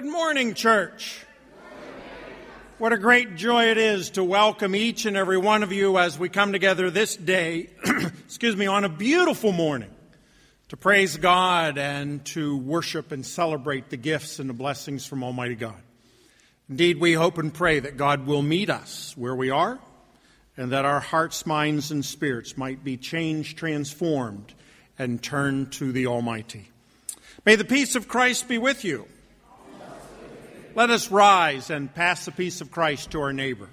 morning, church. What a great joy it is to welcome each and every one of you as we come together this day, on a beautiful morning to praise God and to worship and celebrate the gifts and the blessings from Almighty God. Indeed, we hope and pray that God will meet us where we are and that our hearts, minds, and spirits might be changed, transformed, and turned to the Almighty. May the peace of Christ be with you. Let us rise and pass the peace of Christ to our neighbor.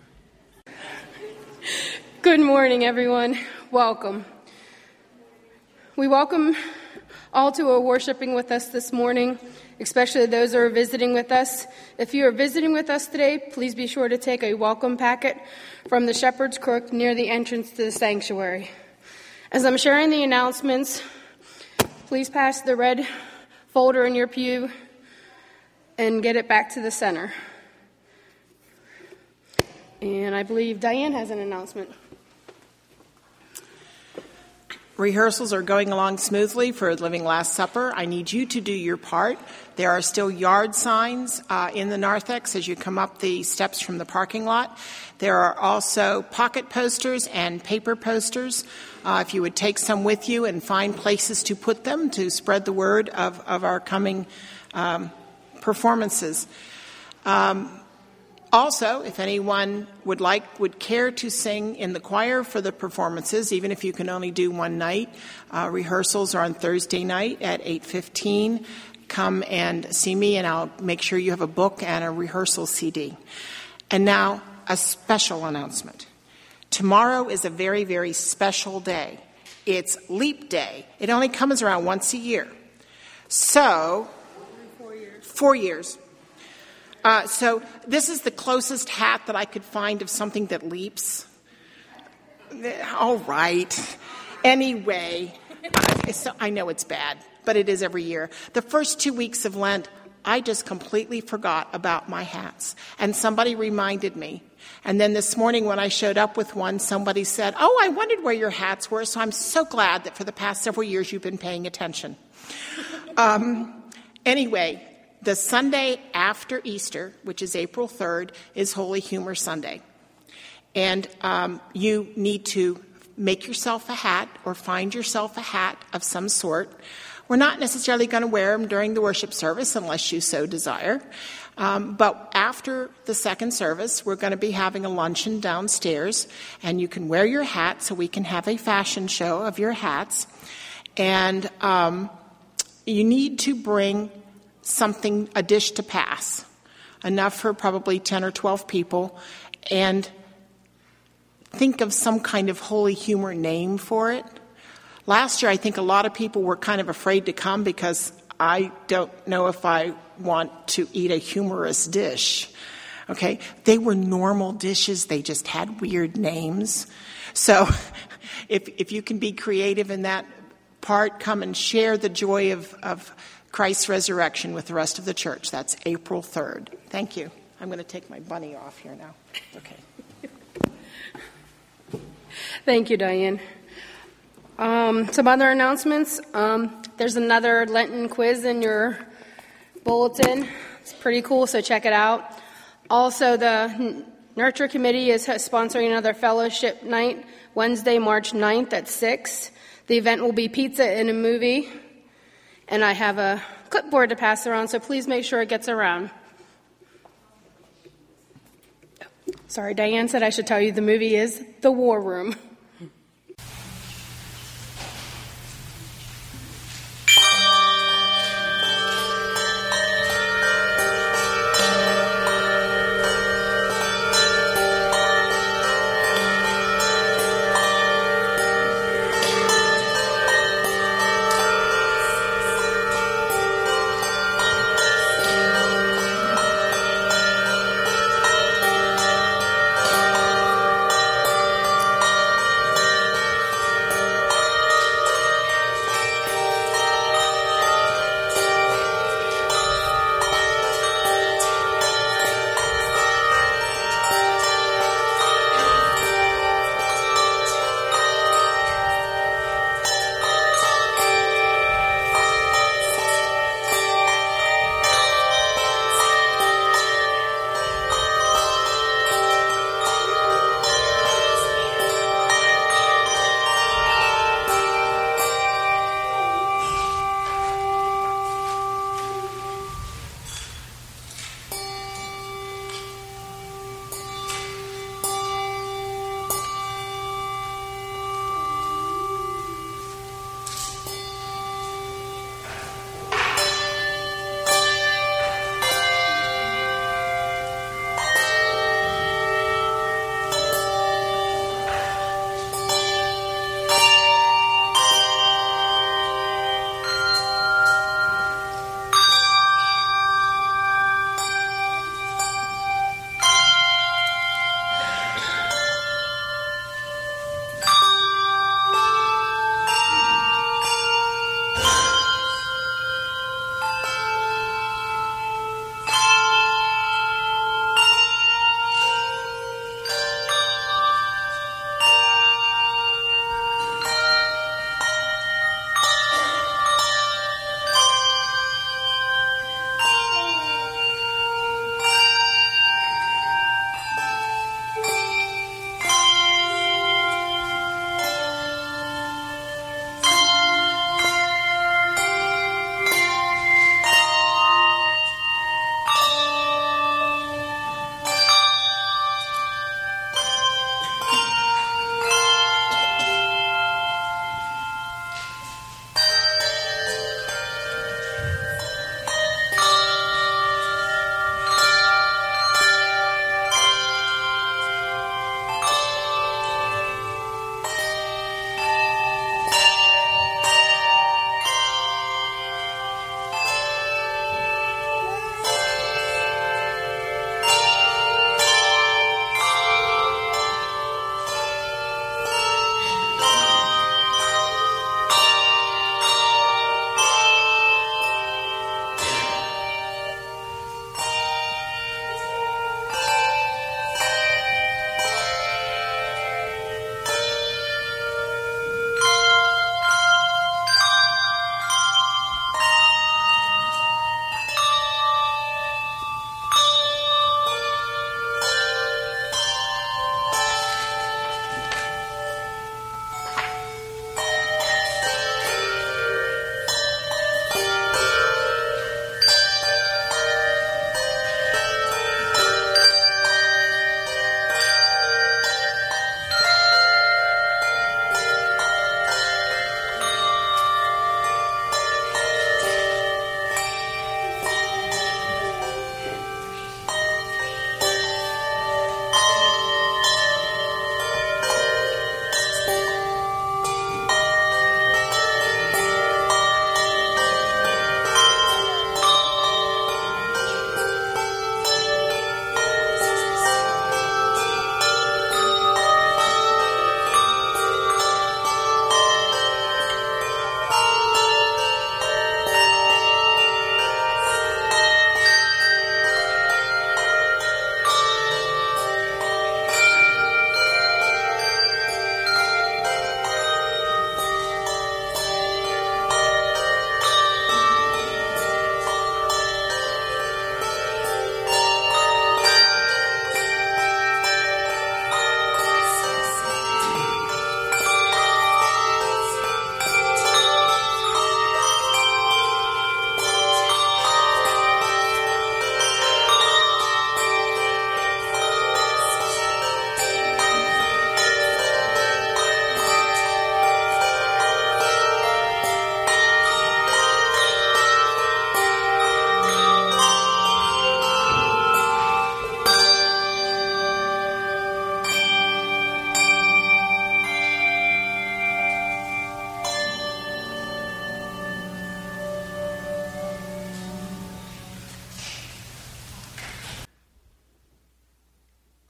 Good morning, everyone. Welcome. We welcome all who are worshiping with us this morning, especially those who are visiting with us. If you are visiting with us today, please be sure to take a welcome packet from the Shepherd's Crook near the entrance to the sanctuary. As I'm sharing the announcements, please pass the red folder in your pew and get it back to the center. And I believe Diane has an announcement. Rehearsals are going along smoothly for Living Last Supper. I need you to do your part. There are still yard signs in the narthex as you come up the steps from the parking lot. There are also pocket posters and paper posters. If you would take some with you and find places to put them to spread the word of our coming performances. Also, if anyone would care to sing in the choir for the performances, even if you can only do one night, rehearsals are on Thursday night at 8:15. Come and see me, and I'll make sure you have a book and a rehearsal CD. And now, a special announcement. Tomorrow is a very, very special day. It's Leap Day. It only comes around once a year. So, 4 years. So this is the closest hat that I could find of something that leaps. All right. Anyway, so I know it's bad, but it is every year. The first 2 weeks of Lent, I just completely forgot about my hats. And somebody reminded me. And then this morning when I showed up with one, somebody said, "Oh, I wondered where your hats were." So I'm so glad that for the past several years you've been paying attention. Anyway, the Sunday after Easter, which is April 3rd, is Holy Humor Sunday. And you need to make yourself a hat or find yourself a hat of some sort. We're not necessarily going to wear them during the worship service unless you so desire. But after the second service, we're going to be having a luncheon downstairs. And you can wear your hat so we can have a fashion show of your hats. And you need to bring something, a dish to pass, enough for probably 10 or 12 people, and think of some kind of holy humor name for it. Last year, I think a lot of people were kind of afraid to come because I don't know if I want to eat a humorous dish. Okay? They were normal dishes. They just had weird names. So if you can be creative in that part, come and share the joy of Christ's resurrection with the rest of the church. That's April 3rd. Thank you. I'm going to take my bunny off here now. Okay. Thank you, Diane. Some other announcements. There's another Lenten quiz in your bulletin. It's pretty cool, so check it out. Also, the Nurture Committee is sponsoring another fellowship night, Wednesday, March 9th at 6. The event will be pizza and a movie. And I have a clipboard to pass around, so please make sure it gets around. Sorry, Diane said I should tell you the movie is The War Room.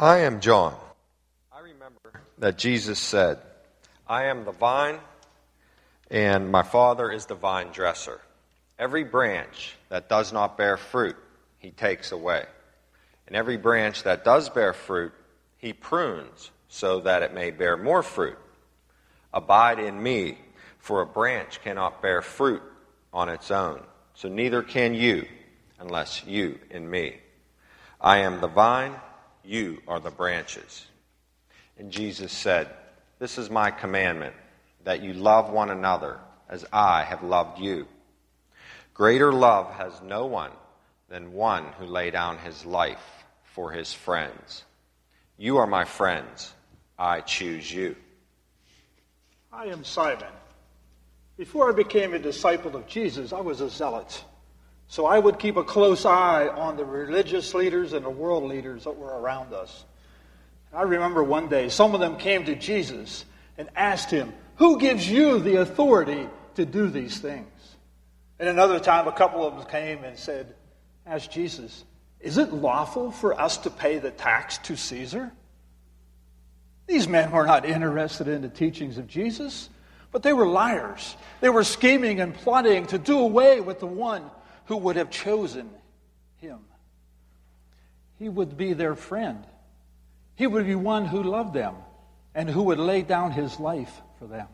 I am John. I remember that Jesus said, I am the vine, and my Father is the vine dresser. Every branch that does not bear fruit, he takes away. And every branch that does bear fruit, he prunes, so that it may bear more fruit. Abide in me, for a branch cannot bear fruit on its own, so neither can you, unless you in me. I am the vine, you are the branches. And Jesus said, this is my commandment, that you love one another as I have loved you. Greater love has no one than one who lay down his life for his friends. You are my friends. I choose you. I am Simon. Before I became a disciple of Jesus, I was a zealot. So I would keep a close eye on the religious leaders and the world leaders that were around us. I remember one day, some of them came to Jesus and asked him, who gives you the authority to do these things? And another time, a couple of them came and asked Jesus, is it lawful for us to pay the tax to Caesar? These men were not interested in the teachings of Jesus, but they were liars. They were scheming and plotting to do away with the one who would have chosen him. He would be their friend. He would be one who loved them and who would lay down his life for them.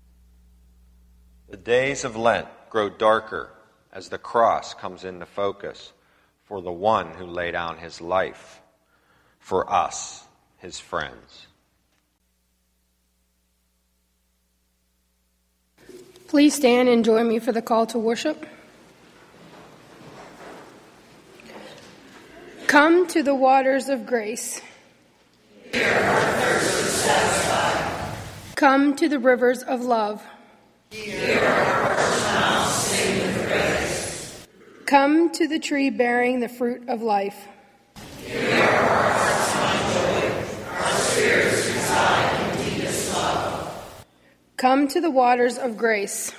The days of Lent grow darker as the cross comes into focus for the one who laid down his life for us, his friends. Please stand and join me for the call to worship. Come to the waters of grace. Come to the rivers of love. Come to the tree bearing the fruit of life. Come to the waters of grace.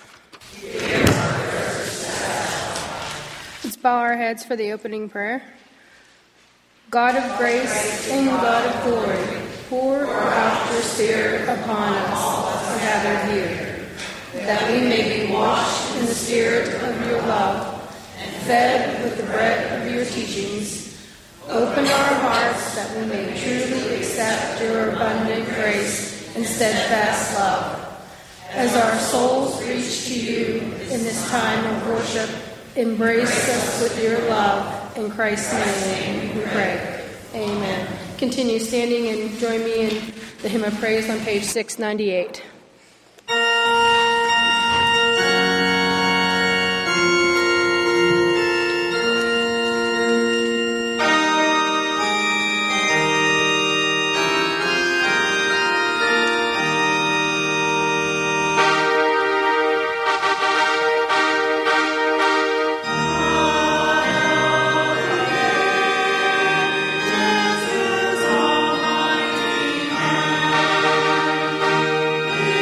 Let's bow our heads for the opening prayer. God of grace and God of glory, pour out your Spirit upon us gathered here, that we may be washed in the Spirit of your love, and fed with the bread of your teachings. Open our hearts that we may truly accept your abundant grace and steadfast love. As our souls reach to you in this time of worship, embrace us with your love. In Christ's name we pray. Amen. Continue standing and join me in the hymn of praise on page 698. Jesus Almighty man.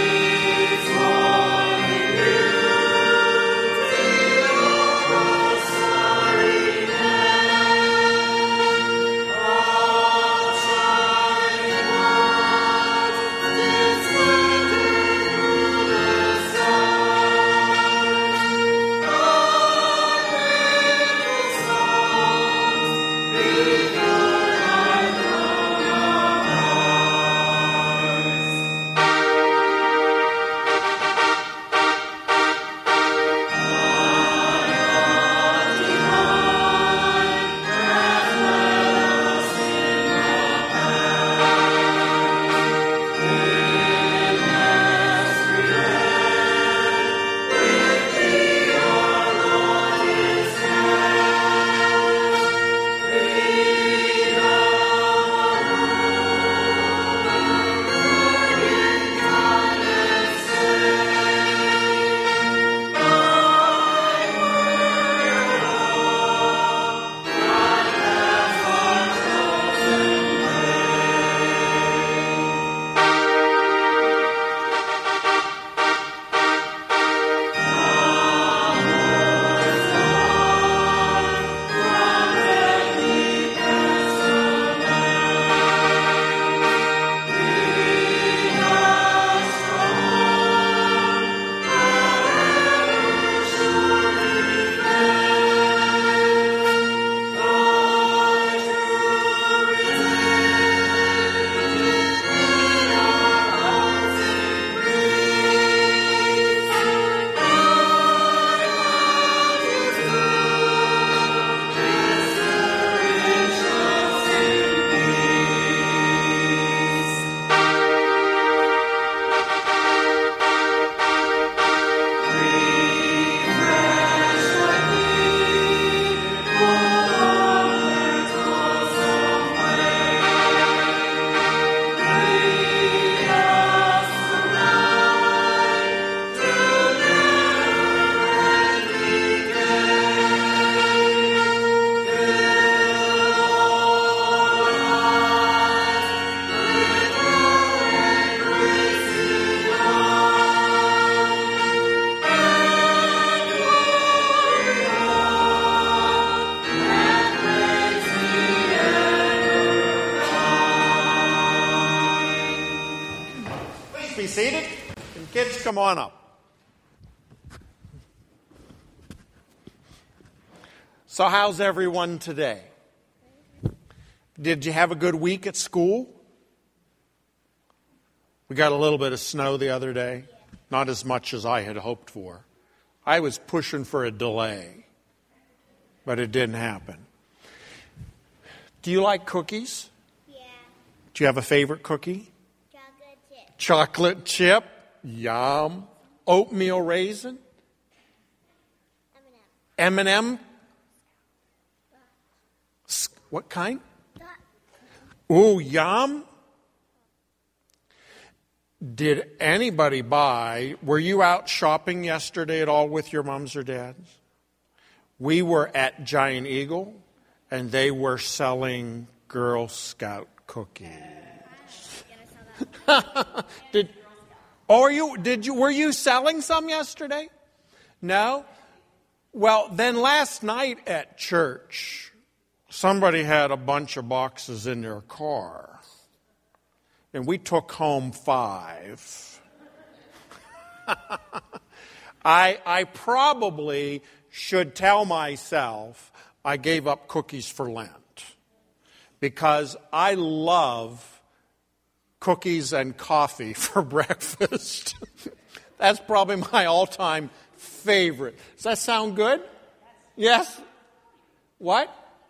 seated. And kids, come on up. So how's everyone today? Did you have a good week at school? We got a little bit of snow the other day. Not as much as I had hoped for. I was pushing for a delay, but it didn't happen. Do you like cookies? Yeah. Do you have a favorite cookie? Chocolate chip. Chocolate chip. Yum. Oatmeal raisin. M&M. What kind? Ooh, yum. Did anybody were you out shopping yesterday at all with your moms or dads? We were at Giant Eagle, and they were selling Girl Scout cookies. Were you selling some yesterday? No? Well, then last night at church, somebody had a bunch of boxes in their car. And we took home 5. I probably should tell myself I gave up cookies for Lent. Because I love cookies and coffee for breakfast. That's probably my all-time favorite. Does that sound good? Yes? What?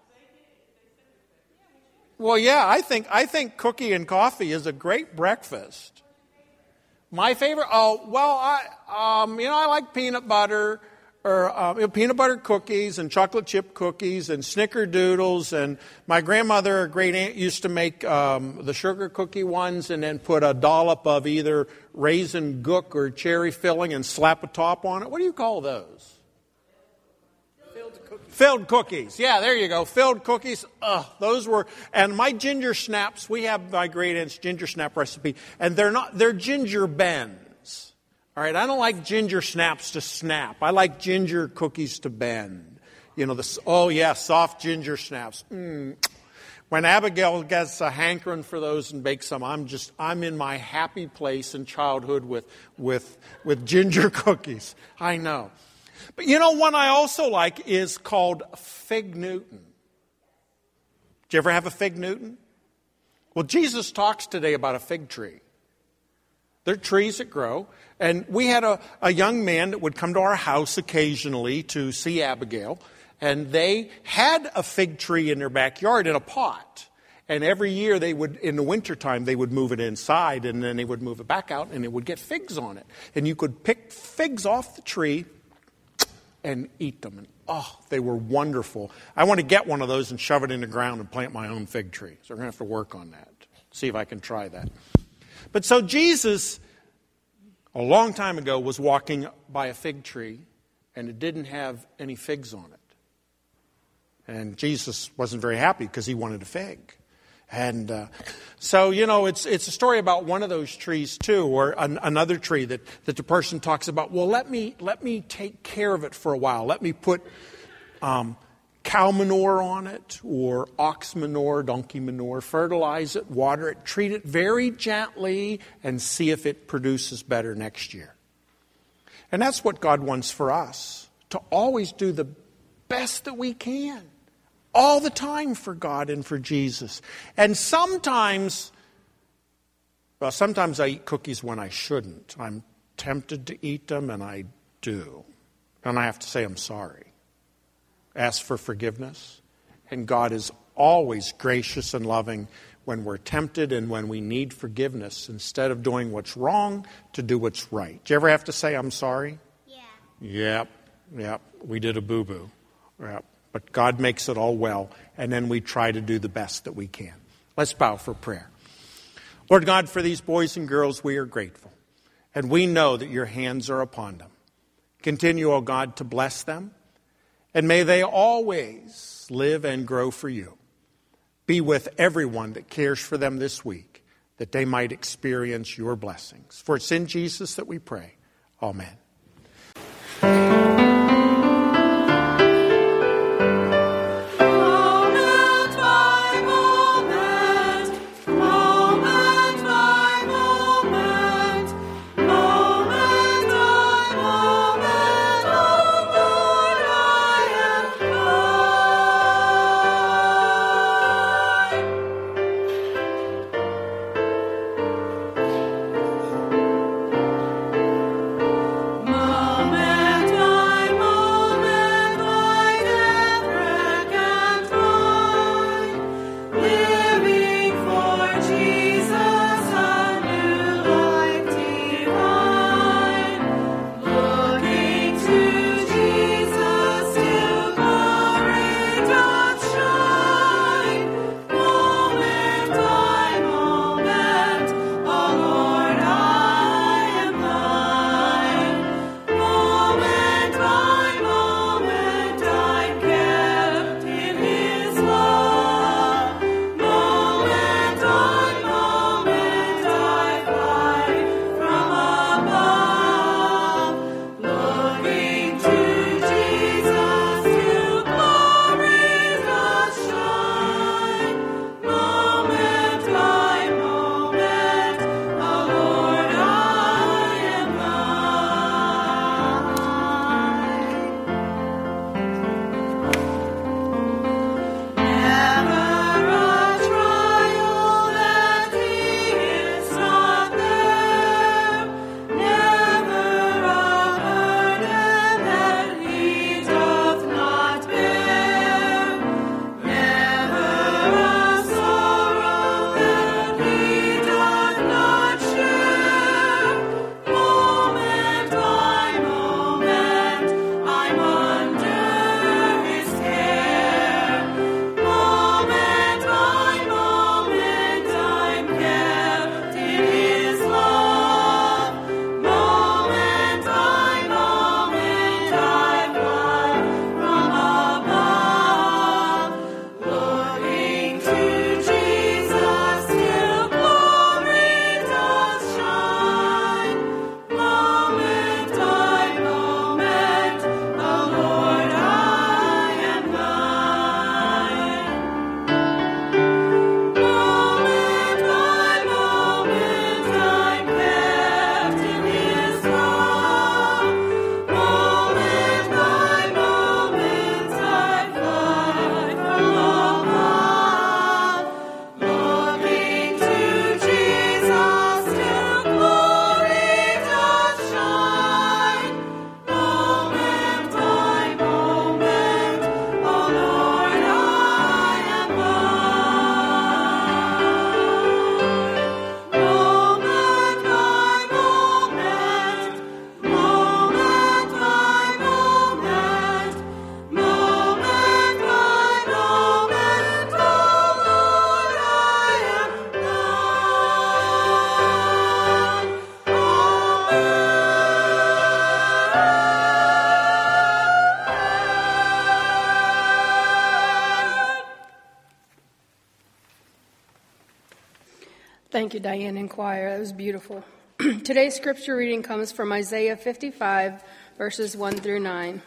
Well, yeah, I think cookie and coffee is a great breakfast. My favorite? Oh, well, I like peanut butter or peanut butter cookies and chocolate chip cookies and snickerdoodles. And my grandmother, a great aunt, used to make the sugar cookie ones and then put a dollop of either raisin gook or cherry filling and slap a top on it. What do you call those? Filled cookies. Yeah, there you go. Filled cookies. Those were, and my ginger snaps, we have my great aunt's ginger snap recipe, and they're ginger bends. All right, I don't like ginger snaps to snap. I like ginger cookies to bend. Soft ginger snaps. When Abigail gets a hankering for those and bakes them, I'm in my happy place in childhood with ginger cookies. I know. But one I also like is called Fig Newton. Did you ever have a Fig Newton? Well, Jesus talks today about a fig tree. They're trees that grow. And we had a young man that would come to our house occasionally to see Abigail. And they had a fig tree in their backyard in a pot. And every year in the wintertime, they would move it inside. And then they would move it back out and it would get figs on it. And you could pick figs off the tree and eat them. And they were wonderful. I want to get one of those and shove it in the ground and plant my own fig tree. So we're going to have to work on that. See if I can try that. But so Jesus, a long time ago, was walking by a fig tree and it didn't have any figs on it. And Jesus wasn't very happy because he wanted a fig. And so, it's a story about one of those trees too, or another tree that the person talks about. Well, let me take care of it for a while. Let me put cow manure on it, or ox manure, donkey manure, fertilize it, water it, treat it very gently, and see if it produces better next year. And that's what God wants for us, to always do the best that we can. All the time for God and for Jesus. And sometimes I eat cookies when I shouldn't. I'm tempted to eat them, and I do. And I have to say I'm sorry. Ask for forgiveness. And God is always gracious and loving when we're tempted and when we need forgiveness, instead of doing what's wrong, to do what's right. Do you ever have to say I'm sorry? Yeah. Yep. We did a boo-boo. Yep. But God makes it all well, and then we try to do the best that we can. Let's bow for prayer. Lord God, for these boys and girls, we are grateful. And we know that your hands are upon them. Continue, O God, to bless them. And may they always live and grow for you. Be with everyone that cares for them this week, that they might experience your blessings. For it's in Jesus that we pray. Amen. Thank you, Diane and choir. That was beautiful. Today's scripture reading comes from Isaiah 55, verses 1 through 9.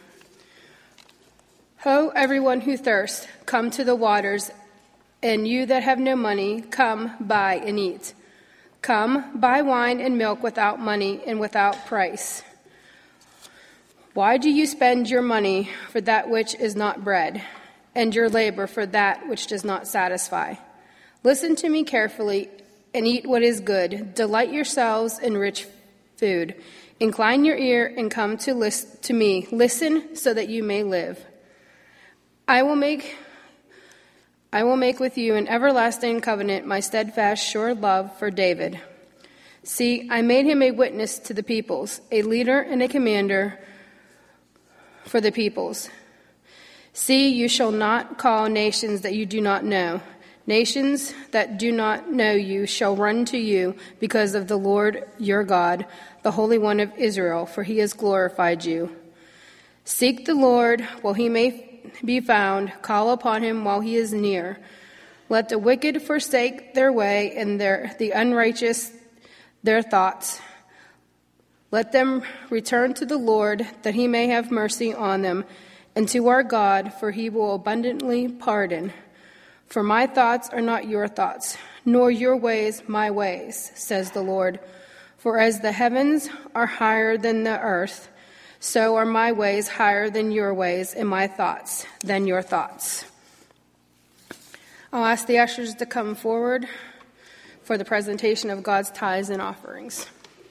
Ho, everyone who thirsts, come to the waters, and you that have no money, come, buy and eat. Come, buy wine and milk without money and without price. Why do you spend your money for that which is not bread, and your labor for that which does not satisfy? Listen to me carefully and eat what is good. Delight yourselves in rich food. Incline your ear and come to me. Listen so that you may live. I will make with you an everlasting covenant, my steadfast, sure love for David. See, I made him a witness to the peoples, a leader and a commander for the peoples. See, you shall not call nations that you do not know. Nations that do not know you shall run to you because of the Lord your God, the Holy One of Israel, for he has glorified you. Seek the Lord while he may be found, call upon him while he is near. Let the wicked forsake their way and the unrighteous their thoughts. Let them return to the Lord, that he may have mercy on them, and to our God, for he will abundantly pardon. For my thoughts are not your thoughts, nor your ways my ways, says the Lord. For as the heavens are higher than the earth, so are my ways higher than your ways, and my thoughts than your thoughts. I'll ask the ushers to come forward for the presentation of God's tithes and offerings.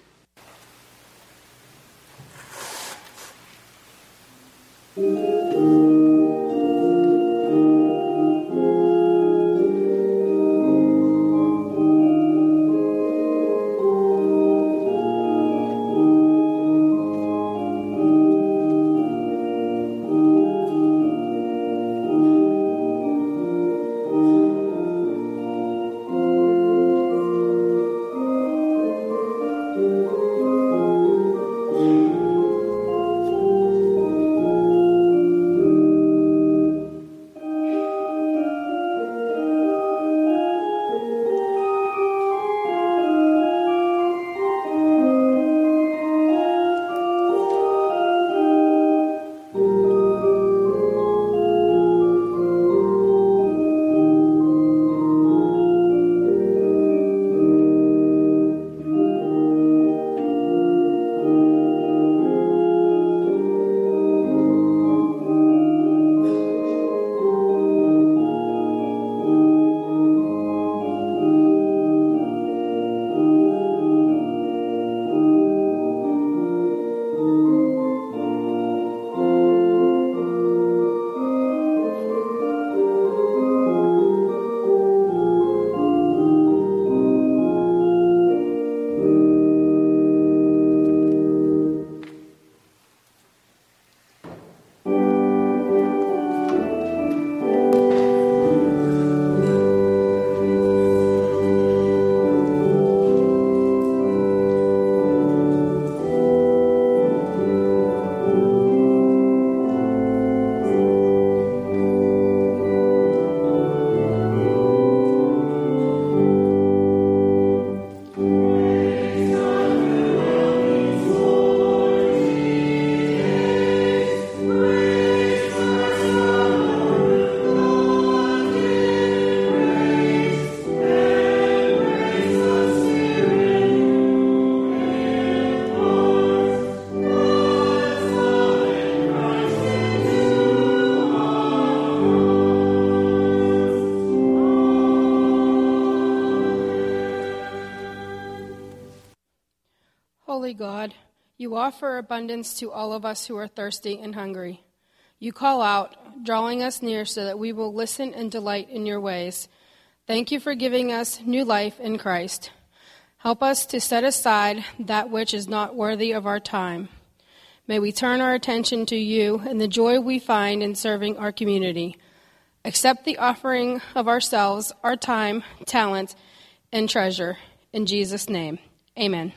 Holy God, you offer abundance to all of us who are thirsty and hungry. You call out, drawing us near so that we will listen and delight in your ways. Thank you for giving us new life in Christ. Help us to set aside that which is not worthy of our time. May we turn our attention to you and the joy we find in serving our community. Accept the offering of ourselves, our time, talent, and treasure. In Jesus' name, amen.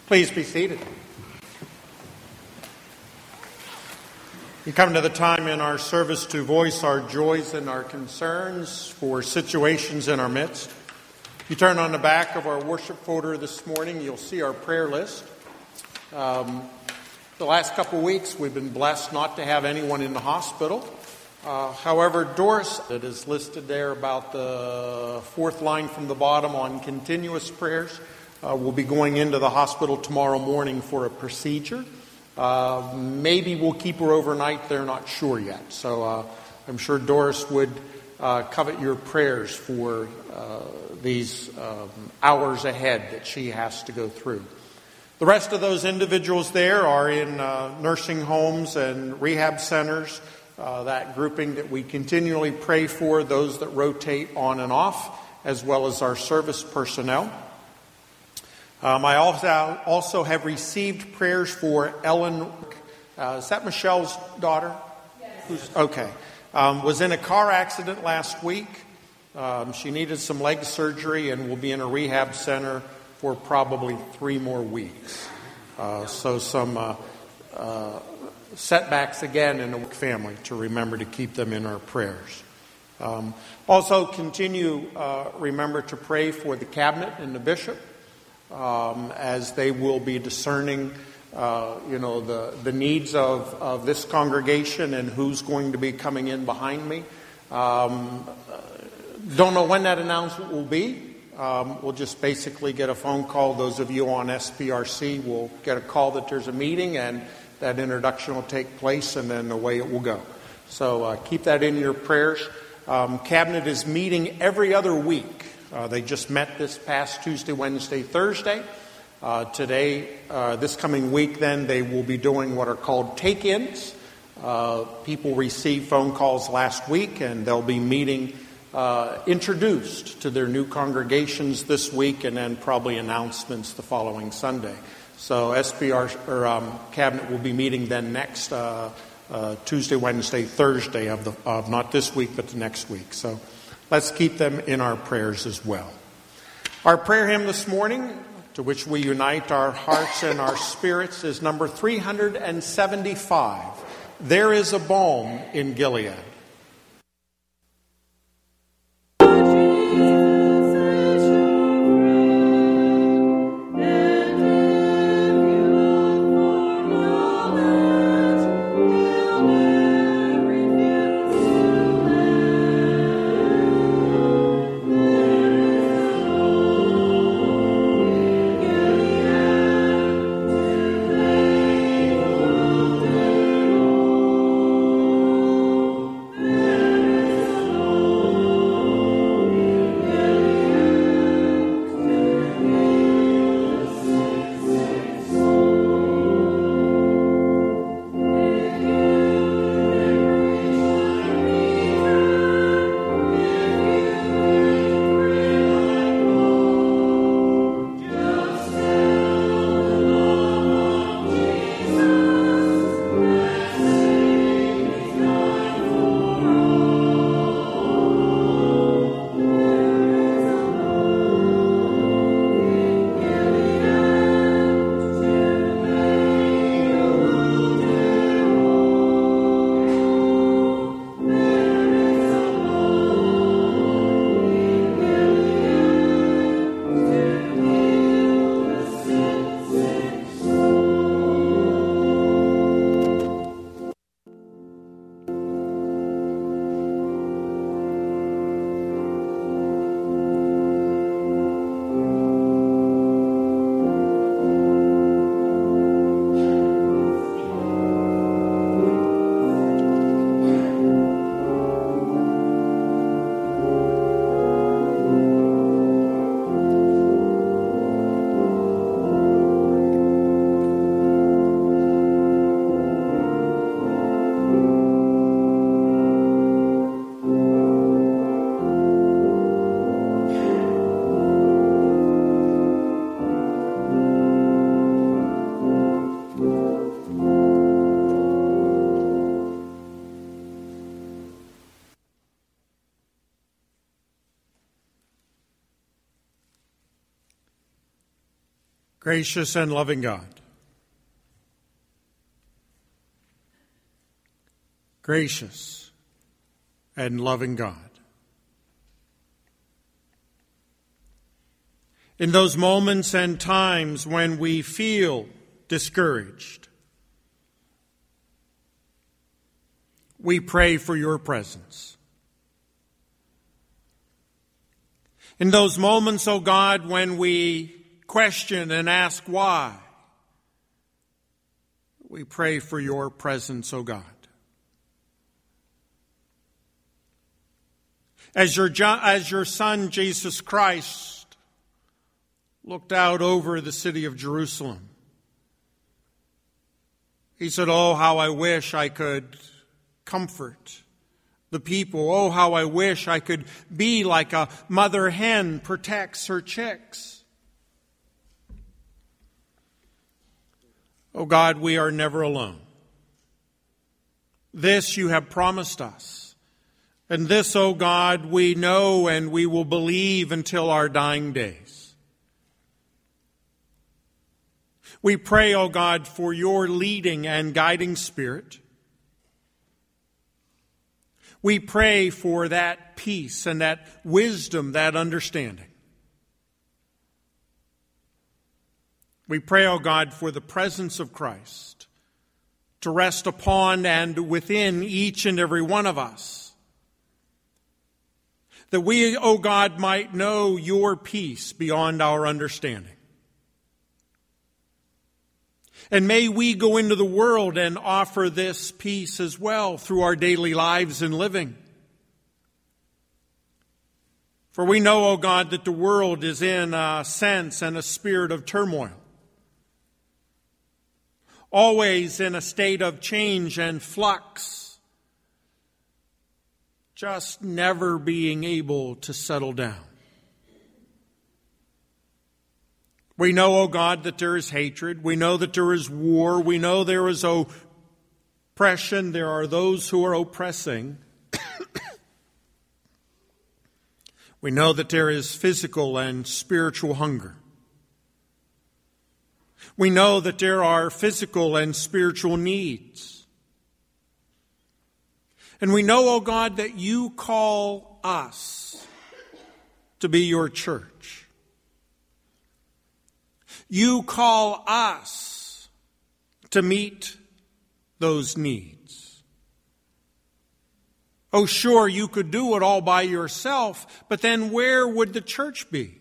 Please be seated. We come to the time in our service to voice our joys and our concerns for situations in our midst. If you turn on the back of our worship folder this morning, you'll see our prayer list. The last couple of weeks, we've been blessed not to have anyone in the hospital. However, Doris, it is listed there about the fourth line from the bottom on continuous prayers, will be going into the hospital tomorrow morning for a procedure. Maybe we'll keep her overnight. They're not sure yet. So I'm sure Doris would covet your prayers for these hours ahead that she has to go through. The rest of those individuals there are in nursing homes and rehab centers, that grouping that we continually pray for, those that rotate on and off, as well as our service personnel. I also have received prayers for Ellen. Is that Michelle's daughter? Yes. Okay. Was in a car accident last week. She needed some leg surgery and will be in a rehab center for probably 3 more weeks. So some setbacks again in the family to remember to keep them in our prayers. Also remember to pray for the cabinet and the bishop as they will be discerning the needs of this congregation and who's going to be coming in behind me. Don't know when that announcement will be. We'll just basically get a phone call. Those of you on SPRC will get a call that there's a meeting and that introduction will take place, and then away it will go. So keep that in your prayers. Cabinet is meeting every other week. They just met this past Tuesday, Wednesday, Thursday. Today, this coming week, then, they will be doing what are called take-ins. People received phone calls last week, and they'll be meeting introduced to their new congregations this week, and then probably announcements the following Sunday. So Cabinet will be meeting then next Tuesday, Wednesday, Thursday of not this week, but the next week. So let's keep them in our prayers as well. Our prayer hymn this morning, to which we unite our hearts and our spirits, is number 375. There is a balm in Gilead. Gracious and loving God, gracious and loving God, in those moments and times when we feel discouraged, we pray for your presence. In those moments, O God, when we question and ask why, we pray for your presence, O God. As your Son, Jesus Christ, looked out over the city of Jerusalem, he said, "Oh, how I wish I could comfort the people. Oh, how I wish I could be like a mother hen protects her chicks." Oh God, we are never alone. This you have promised us. And this, oh God, we know and we will believe until our dying days. We pray, oh God, for your leading and guiding spirit. We pray for that peace and that wisdom, that understanding. We pray, O God, for the presence of Christ to rest upon and within each and every one of us. That we, O God, might know your peace beyond our understanding. And may we go into the world and offer this peace as well through our daily lives and living. For we know, O God, that the world is in a sense and a spirit of turmoil. Always in a state of change and flux. Just never being able to settle down. We know, O God, that there is hatred. We know that there is war. We know there is oppression. There are those who are oppressing. We know that there is physical and spiritual hunger. We know that there are physical and spiritual needs. And we know, O God, that you call us to be your church. You call us to meet those needs. Oh, sure, you could do it all by yourself, but then where would the church be?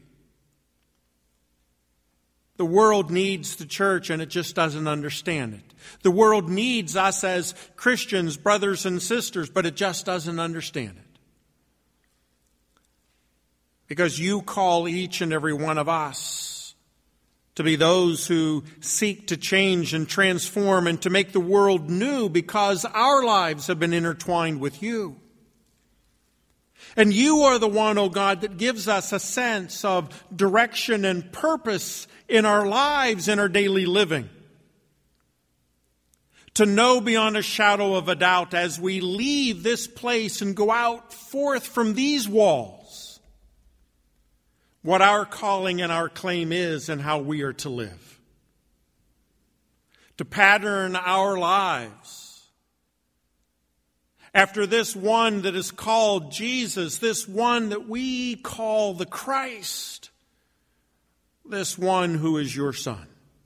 The world needs the church, and it just doesn't understand it. The world needs us as Christians, brothers and sisters, but it just doesn't understand it. Because you call each and every one of us to be those who seek to change and transform and to make the world new, because our lives have been intertwined with you. And you are the one, oh God, that gives us a sense of direction and purpose in our lives, in our daily living. To know beyond a shadow of a doubt as we leave this place and go out forth from these walls, what our calling and our claim is and how we are to live. To pattern our lives after this one that is called Jesus, this one that we call the Christ, this one who is your Son.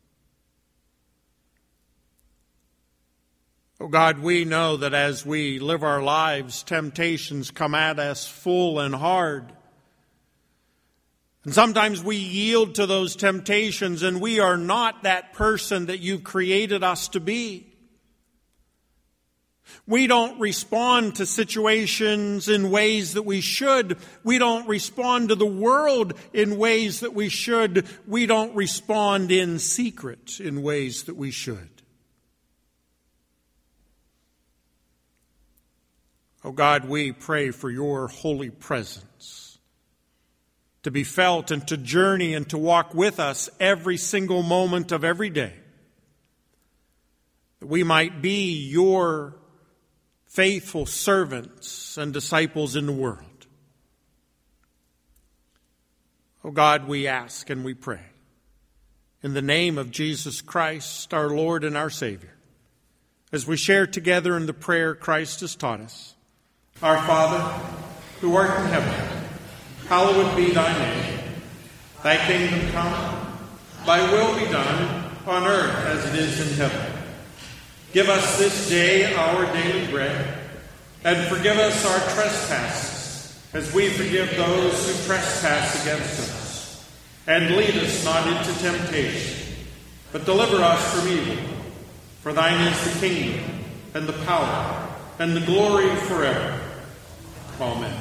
Oh God, we know that as we live our lives, temptations come at us full and hard. And sometimes we yield to those temptations and we are not that person that you've created us to be. We don't respond to situations in ways that we should. We don't respond to the world in ways that we should. We don't respond in secret in ways that we should. Oh God, we pray for your holy presence to be felt and to journey and to walk with us every single moment of every day. That we might be your faithful servants and disciples in the world. Oh God, we ask and we pray in the name of Jesus Christ, our Lord and our Savior, as we share together in the prayer Christ has taught us. Our Father, who art in heaven, hallowed be thy name. Thy kingdom come, thy will be done on earth as it is in heaven. Give us this day our daily bread, and forgive us our trespasses, as we forgive those who trespass against us. And lead us not into temptation, but deliver us from evil. For thine is the kingdom, and the power, and the glory forever. Amen.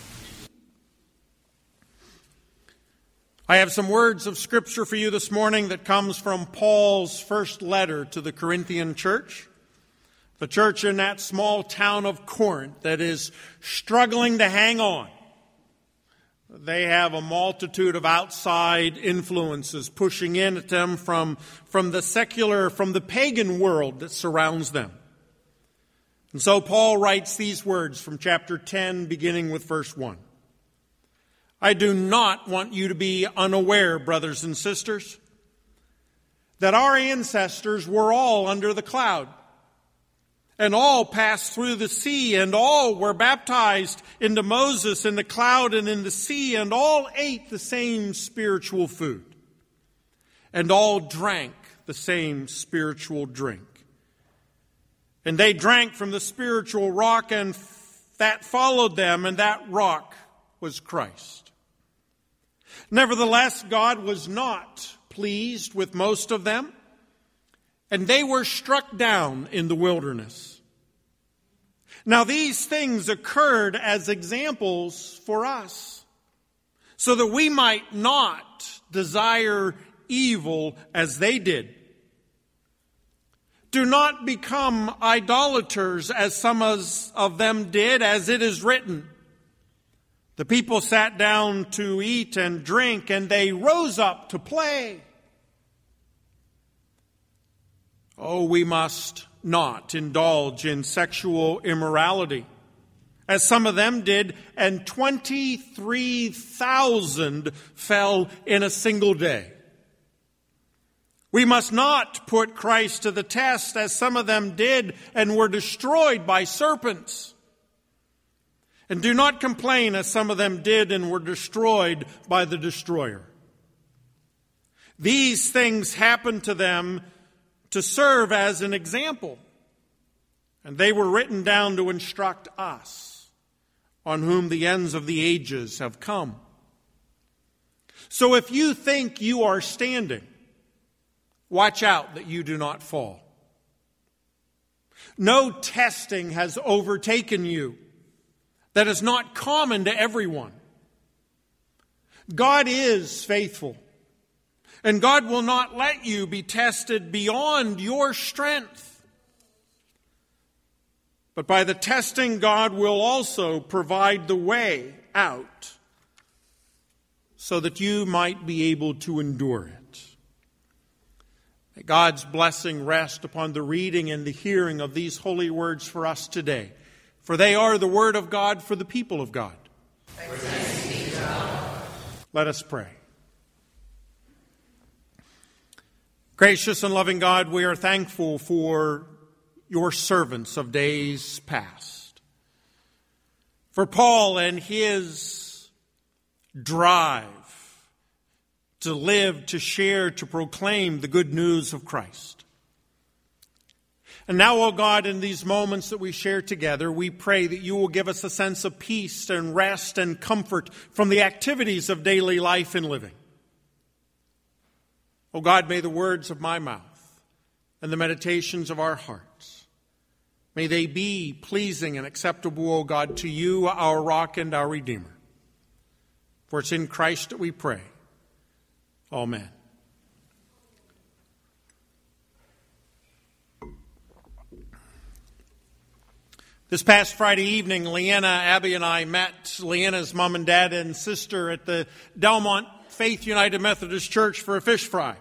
I have some words of Scripture for you this morning that comes from Paul's first letter to the Corinthian church. The church in that small town of Corinth that is struggling to hang on. They have a multitude of outside influences pushing in at them from the secular, from the pagan world that surrounds them. And so Paul writes these words from chapter 10, beginning with verse 1. I do not want you to be unaware, brothers and sisters, that our ancestors were all under the cloud, and all passed through the sea, and all were baptized into Moses in the cloud and in the sea, and all ate the same spiritual food, and all drank the same spiritual drink. And they drank from the spiritual rock, and that followed them, and that rock was Christ. Nevertheless, God was not pleased with most of them, and they were struck down in the wilderness. Now these things occurred as examples for us, so that we might not desire evil as they did. Do not become idolaters as some of them did, as it is written. The people sat down to eat and drink, and they rose up to play. Oh, we must not indulge in sexual immorality, as some of them did, and 23,000 fell in a single day. We must not put Christ to the test, as some of them did, and were destroyed by serpents. And do not complain, as some of them did, and were destroyed by the destroyer. These things happened to them to serve as an example, and they were written down to instruct us, on whom the ends of the ages have come. So if you think you are standing, watch out that you do not fall. No testing has overtaken you that is not common to everyone. God is faithful, and God will not let you be tested beyond your strength. But by the testing, God will also provide the way out so that you might be able to endure it. May God's blessing rest upon the reading and the hearing of these holy words for us today, for they are the word of God for the people of God. Thanks be to God. Let us pray. Gracious and loving God, we are thankful for your servants of days past, for Paul and his drive to live, to share, to proclaim the good news of Christ. And now, O God, in these moments that we share together, we pray that you will give us a sense of peace and rest and comfort from the activities of daily life and living. O God, may the words of my mouth and the meditations of our hearts, may they be pleasing and acceptable, O God, to you, our rock and our Redeemer. For it's in Christ that we pray. Amen. This past Friday evening, Leanna, Abby, and I met Leanna's mom and dad and sister at the Delmont Faith United Methodist Church for a fish fry.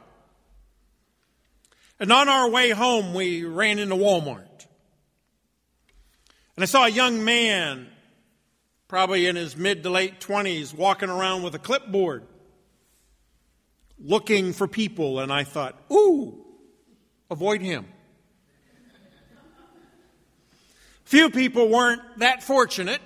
And on our way home, we ran into Walmart. And I saw a young man, probably in his mid to late 20s, walking around with a clipboard, looking for people, and I thought, ooh, avoid him. Few people weren't that fortunate.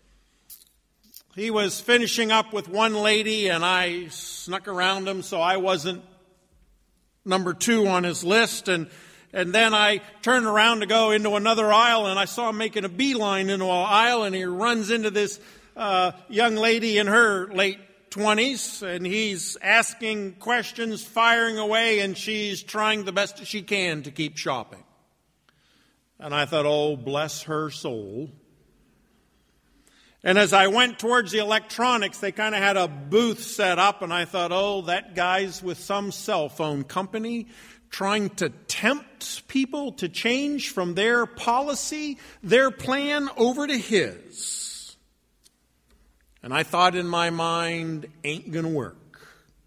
He was finishing up with one lady, and I snuck around him, so I wasn't number 2 on his list. And then I turned around to go into another aisle, and I saw him making a beeline into an aisle, and he runs into this young lady in her late 20s, and he's asking questions, firing away, and she's trying the best she can to keep shopping. And I thought, oh, bless her soul. And as I went towards the electronics, they kind of had a booth set up, and I thought, oh, that guy's with some cell phone company trying to tempt people to change from their policy, their plan, over to his. And I thought in my mind, ain't gonna work.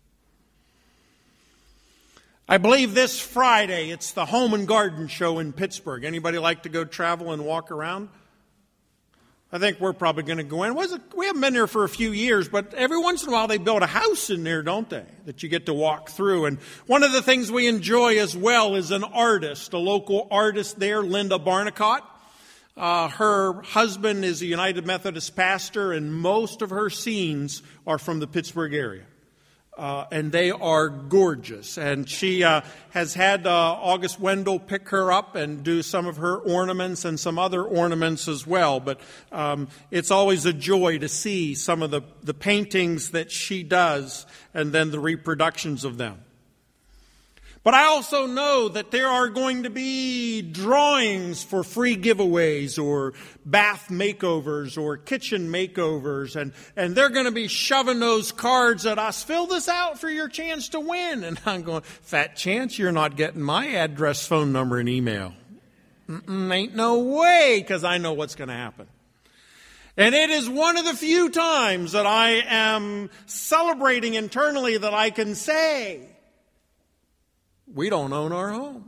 I believe this Friday, it's the Home and Garden Show in Pittsburgh. Anybody like to go travel and walk around? I think we're probably going to go in. We haven't been there for a few years, but every once in a while they build a house in there, don't they, that you get to walk through. And one of the things we enjoy as well is an artist, a local artist there, Linda Barnicott. Her husband is a United Methodist pastor, and most of her scenes are from the Pittsburgh area. And they are gorgeous. And she has had August Wendell pick her up and do some of her ornaments and some other ornaments as well. But it's always a joy to see some of the paintings that she does and then the reproductions of them. But I also know that there are going to be drawings for free giveaways or bath makeovers or kitchen makeovers. And they're going to be shoving those cards at us. Fill this out for your chance to win. And I'm going, fat chance you're not getting my address, phone number, and email. Ain't no way, because I know what's going to happen. And it is one of the few times that I am celebrating internally that I can say, we don't own our home.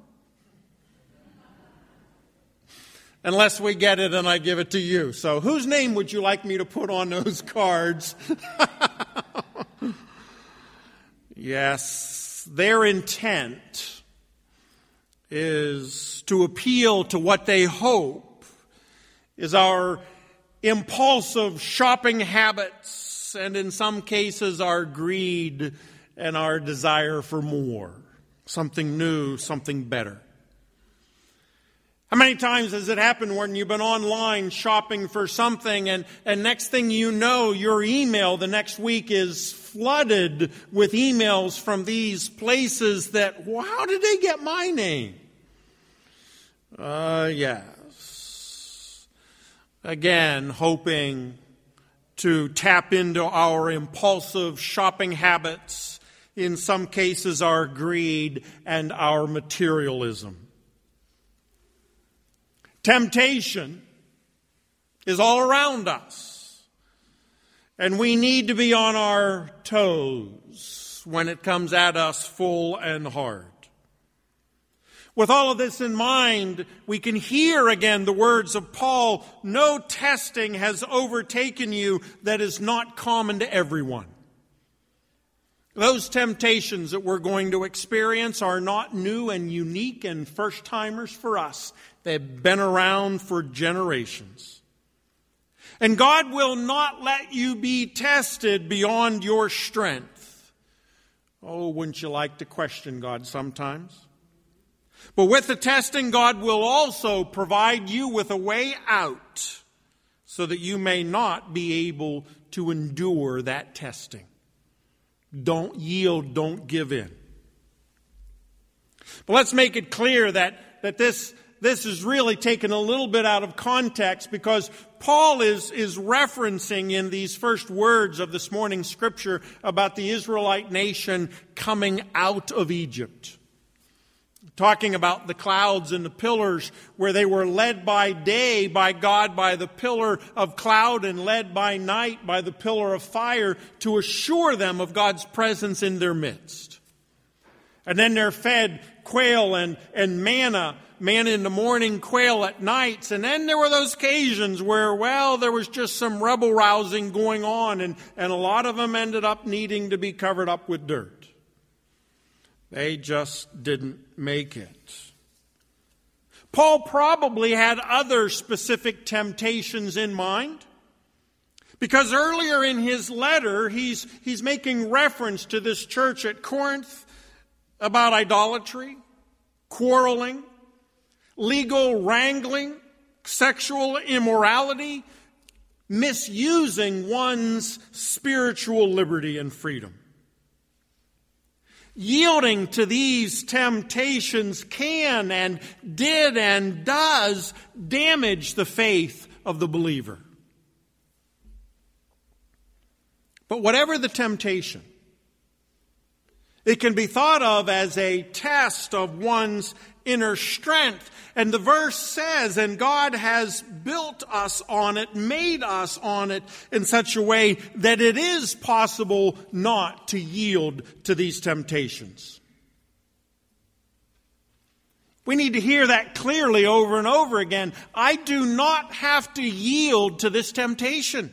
Unless we get it and I give it to you. So whose name would you like me to put on those cards? Yes, their intent is to appeal to what they hope is our impulsive shopping habits, and in some cases our greed and our desire for more. Something new, something better. How many times has it happened when you've been online shopping for something and next thing you know, your email the next week is flooded with emails from these places that, well, how did they get my name? Yes. Again, hoping to tap into our impulsive shopping habits, in some cases our greed and our materialism. Temptation is all around us, and we need to be on our toes when it comes at us full and hard. With all of this in mind, we can hear again the words of Paul, no testing has overtaken you that is not common to everyone. Those temptations that we're going to experience are not new and unique and first-timers for us. They've been around for generations. And God will not let you be tested beyond your strength. Oh, wouldn't you like to question God sometimes? But with the testing, God will also provide you with a way out so that you may not be able to endure that testing. Don't yield, don't give in. But let's make it clear that this is really taken a little bit out of context, because Paul is referencing in these first words of this morning's scripture about the Israelite nation coming out of Egypt. Talking about the clouds and the pillars, where they were led by day by God by the pillar of cloud and led by night by the pillar of fire to assure them of God's presence in their midst. And then they're fed quail and manna in the morning, quail at nights. And then there were those occasions where, well, there was just some rebel rousing going on, and a lot of them ended up needing to be covered up with dirt. They just didn't make it. Paul probably had other specific temptations in mind, because earlier in his letter, he's making reference to this church at Corinth about idolatry, quarreling, legal wrangling, sexual immorality, misusing one's spiritual liberty and freedom. Yielding to these temptations can and did and does damage the faith of the believer. But whatever the temptation, it can be thought of as a test of one's inner strength. And the verse says, and God has built us on it, made us on it in such a way that it is possible not to yield to these temptations. We need to hear that clearly over and over again. I do not have to yield to this temptation.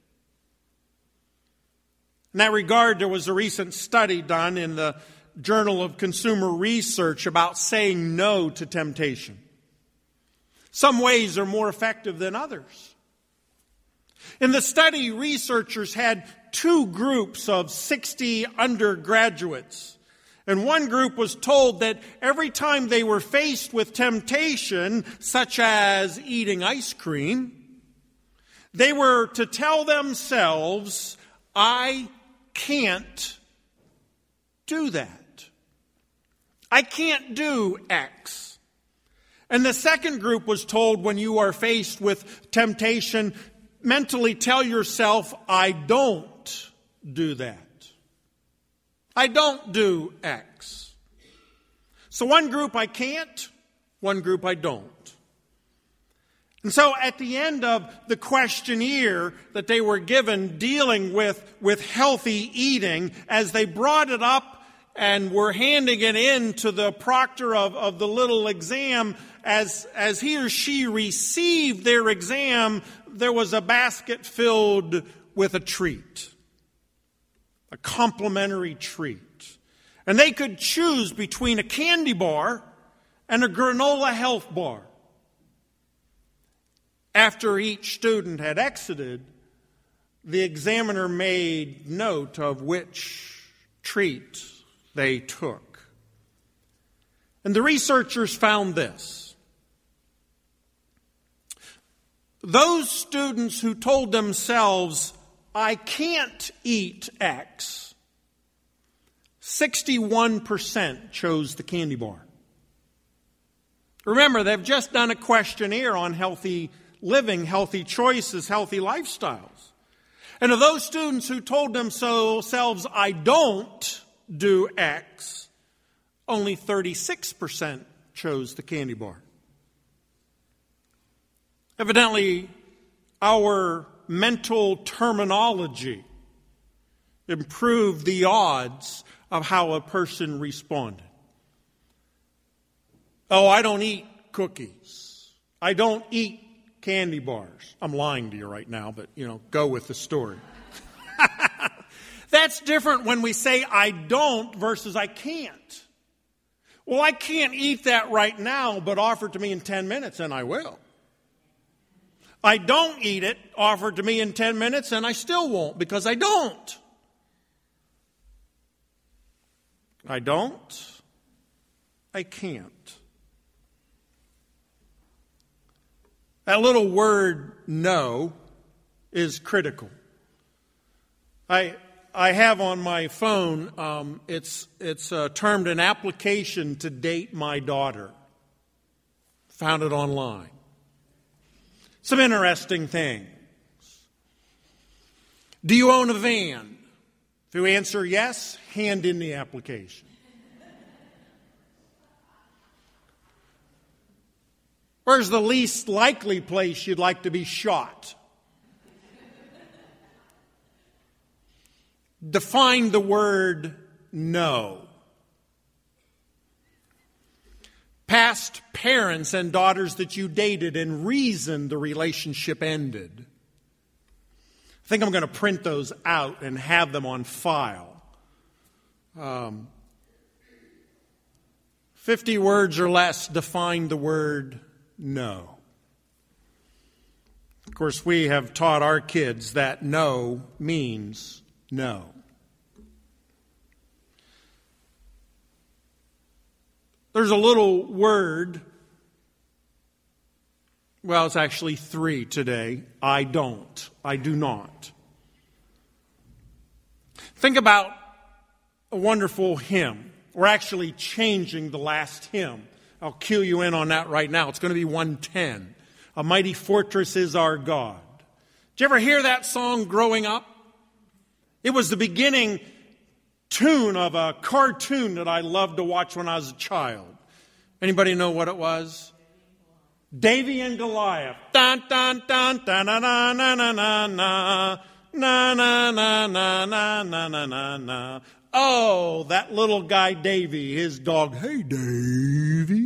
In that regard, there was a recent study done in the Journal of Consumer Research about saying no to temptation. Some ways are more effective than others. In the study, researchers had two groups of 60 undergraduates. And one group was told that every time they were faced with temptation, such as eating ice cream, they were to tell themselves, I can't do that. I can't do X. And the second group was told, when you are faced with temptation, mentally tell yourself, I don't do that. I don't do X. So one group I can't, one group I don't. And so at the end of the questionnaire that they were given dealing with healthy eating, as they brought it up and were handing it in to the proctor of the little exam, as he or she received their exam, there was a basket filled with a treat, a complimentary treat. And they could choose between a candy bar and a granola health bar. After each student had exited, the examiner made note of which treat they took. And the researchers found this. Those students who told themselves, I can't eat X, 61% chose the candy bar. Remember, they've just done a questionnaire on healthy living, healthy choices, healthy lifestyles. And of those students who told themselves, I don't do X, only 36% chose the candy bar. Evidently, our mental terminology improved the odds of how a person responded. Oh, I don't eat cookies. I don't eat candy bars. I'm lying to you right now, but, go with the story. That's different when we say I don't versus I can't. Well, I can't eat that right now, but offer it to me in 10 minutes and I will. I don't eat it, offer it to me in 10 minutes, and I still won't because I don't. I don't. I can't. That little word, no, is critical. I have on my phone, it's termed an application to date my daughter. Found it online. Some interesting things. Do you own a van? If you answer yes, hand in the application. Where's the least likely place you'd like to be shot? Define the word no. Past parents and daughters that you dated and reason the relationship ended. I think I'm going to print those out and have them on file. 50 words or less define the word no. Of course, we have taught our kids that no means no. There's a little word, well, it's actually 3 today. I don't. I do not. Think about a wonderful hymn. We're actually changing the last hymn. I'll cue you in on that right now. It's going to be 110. A mighty fortress is our God. Did you ever hear that song growing up? It was the beginning tune of a cartoon that I loved to watch when I was a child. Anybody know what it was? Davy and Goliath. Dun dun dun dun na na na na na na na na na na na na na na. Oh, that little guy Davy, his dog. Hey, Davy.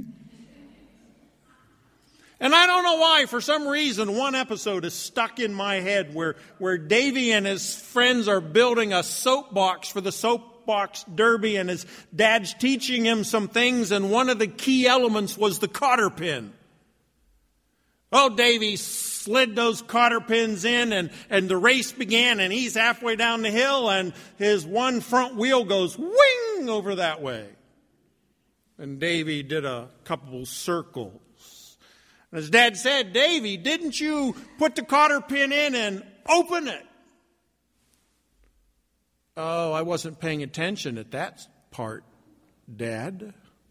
And I don't know why, for some reason, one episode is stuck in my head where Davy and his friends are building a soapbox for the soapbox derby, and his dad's teaching him some things, and one of the key elements was the cotter pin. Oh, Davy slid those cotter pins in, and the race began, and he's halfway down the hill, and his one front wheel goes wing over that way. And Davy did a couple circles. And his dad said, Davy, didn't you put the cotter pin in and open it? Oh, I wasn't paying attention at that part, Dad.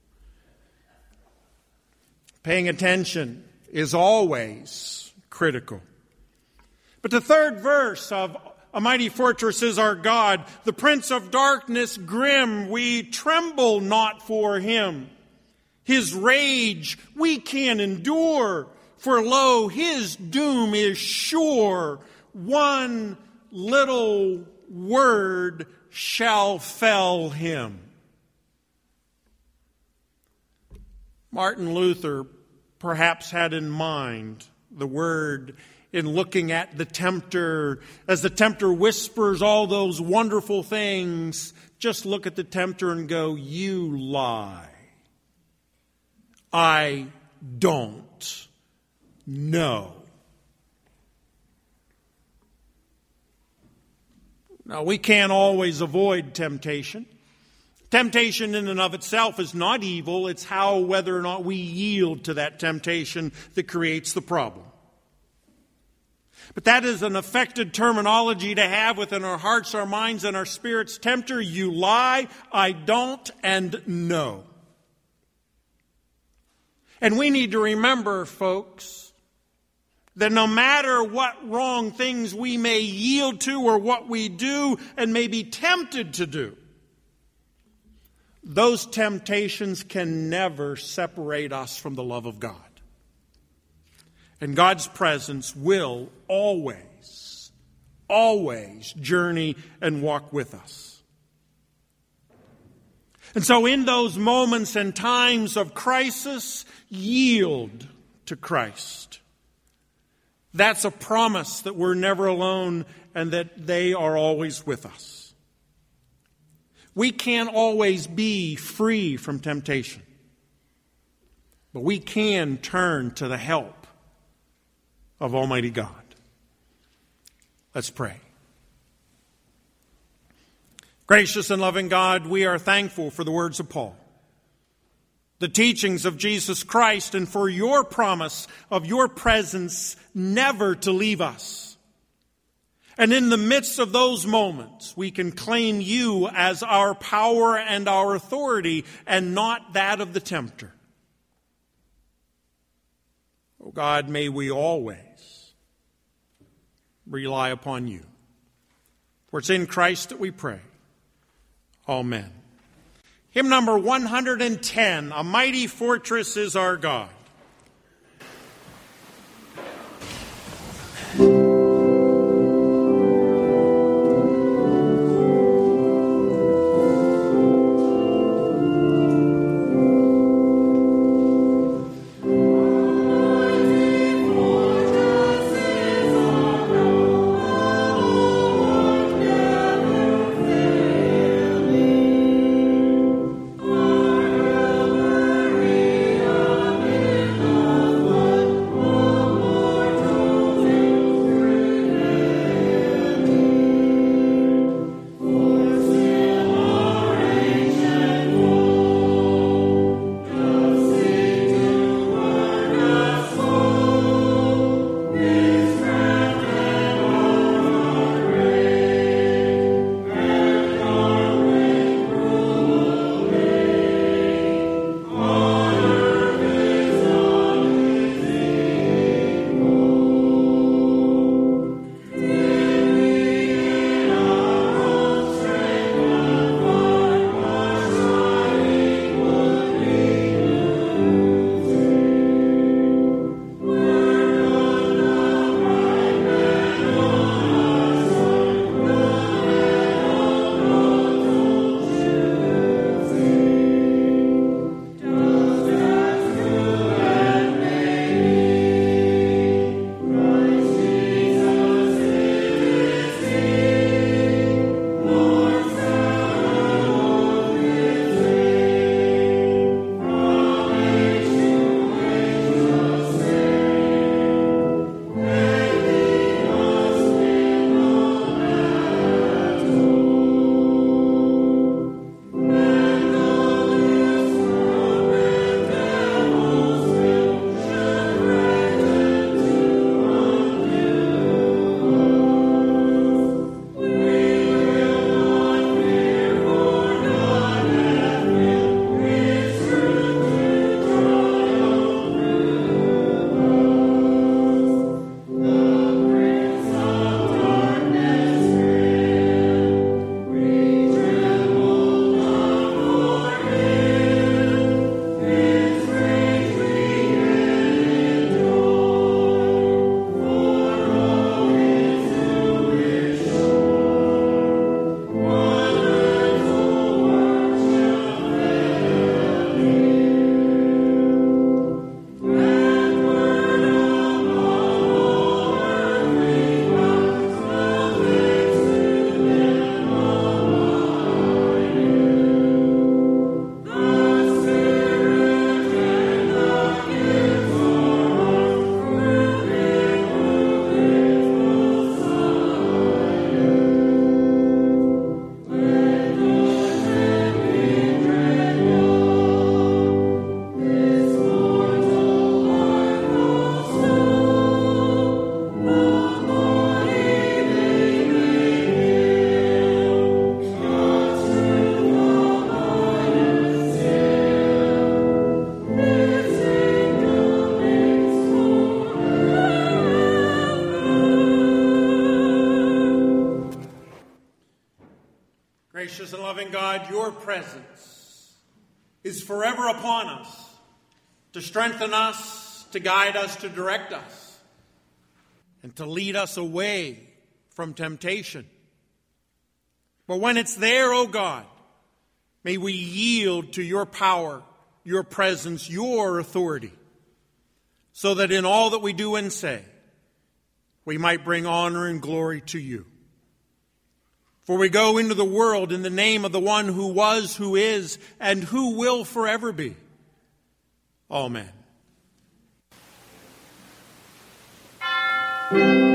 Paying attention is always critical. But the third verse of A Mighty Fortress is Our God, the Prince of Darkness grim, we tremble not for him. His rage we can endure, for lo, his doom is sure. One little word shall fell him. Martin Luther perhaps had in mind the word in looking at the tempter. As the tempter whispers all those wonderful things, just look at the tempter and go, you lie. I don't know. Now, we can't always avoid temptation. Temptation in and of itself is not evil. It's whether or not we yield to that temptation that creates the problem. But that is an affected terminology to have within our hearts, our minds, and our spirits. Tempter, you lie, I don't, and no. And we need to remember, folks, that no matter what wrong things we may yield to or what we do and may be tempted to do, those temptations can never separate us from the love of God. And God's presence will always, always journey and walk with us. And so in those moments and times of crisis, yield to Christ. That's a promise that we're never alone and that they are always with us. We can't always be free from temptation, but we can turn to the help of Almighty God. Let's pray. Gracious and loving God, we are thankful for the words of Paul, the teachings of Jesus Christ, and for your promise of your presence never to leave us. And in the midst of those moments, we can claim you as our power and our authority and not that of the tempter. Oh God, may we always rely upon you. For it's in Christ that we pray. Amen. Hymn number 110, A Mighty Fortress is Our God. Our presence is forever upon us, to strengthen us, to guide us, to direct us, and to lead us away from temptation. But when it's there, O God, may we yield to your power, your presence, your authority, so that in all that we do and say, we might bring honor and glory to you. For we go into the world in the name of the one who was, who is, and who will forever be. Amen.